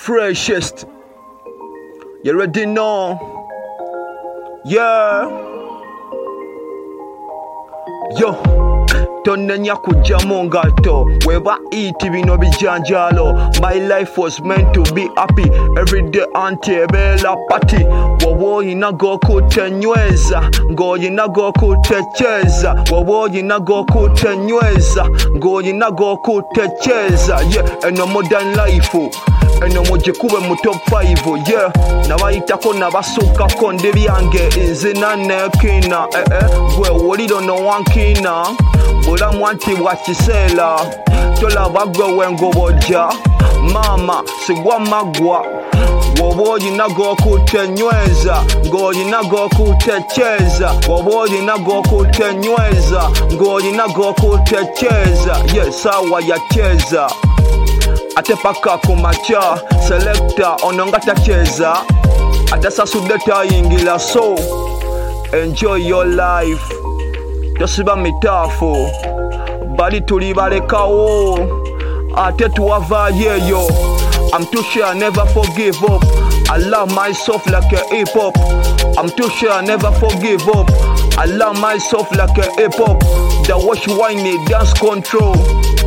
freshest. You already know. Yeah. Yo. Tonenya kujja mu ngato weba iti bino bijanjalo. My life was meant to be happy every day until bela party. Wowo yinago kutenyweza ngo yinago kutecheza. Wowo yinago kutenyweza ngo yinago kutecheza. Yeah, eno modern life eno mujikube mu top 5. Yeah, nabayitako nabasukako ndi byange nzina nekina. Gwe wuliro no wankina bulamu anti bwa kiseera tolaba gwe wengobojja mama sigwa magwa woba olina g'okutenyweza ng'olina g'okutekyeza woba olina g'okutenyweza ng'olina g'okutekyeza saawa yakyeza ate paka ku makya selector ono nga takyeza atasasudde tayingira so enjoy your life. Tosiba mitaafu bali tuli balekawo ate tuwavaayo. I'm too sure I never forgive up. I love myself like a hip hop. I'm too sure I never forgive up. I love myself like a hip hop. The wash wine dance control.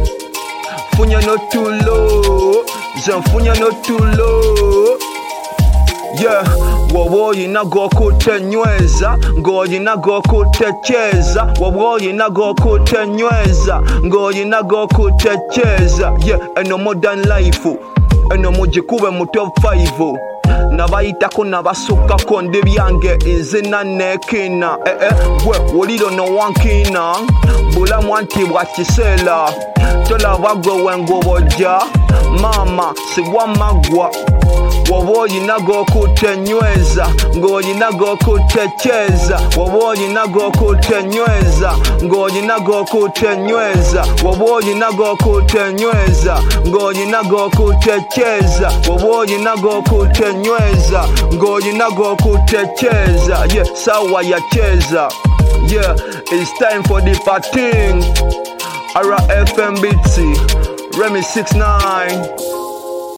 Funya not too low. Funya not too low. Yeah, wowo yina g'okutenyweza ng'olina g'okutekyeza. Wowo yina g'okutenyweza ng'olina g'okutekyeza. Yeah, eno modern life eno mugikube mu top 5. Nabayitako nabasukako ndi byange nzina nekina. Gwe wuliro no wankina bulamu anti bwa kiseera tolaba gwe wengobojja mama sigwa magwa. Woba olina g'okutenyweza ng'olina g'okutekyeza. Woba olina g'okutenyweza ng'olina g'okutenyweza. Woba olina g'okutenyweza ng'olina g'okutekyeza. Woba olina g'okutenyweza ng'olina g'okutekyeza. Yeah, saawa yakyeza. Yeah, it's time for the partying. RFM Beatsy, Remy 69.